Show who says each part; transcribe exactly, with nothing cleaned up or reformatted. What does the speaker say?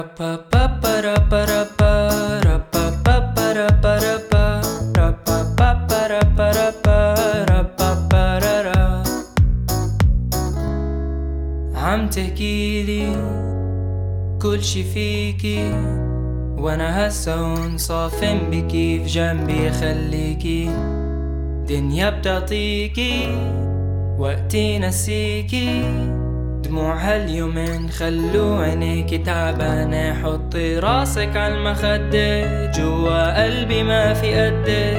Speaker 1: عم تحكيلي كل شي فيكي، وانا هسا هون صافن بكي في جنبي خليكي. دنيا بتعطيكي وقتي نسيكي، دموع هاليومين خلو عينيكي تعبانة. حطي راسك عالمخدة، جوا قلبي ما في قدك،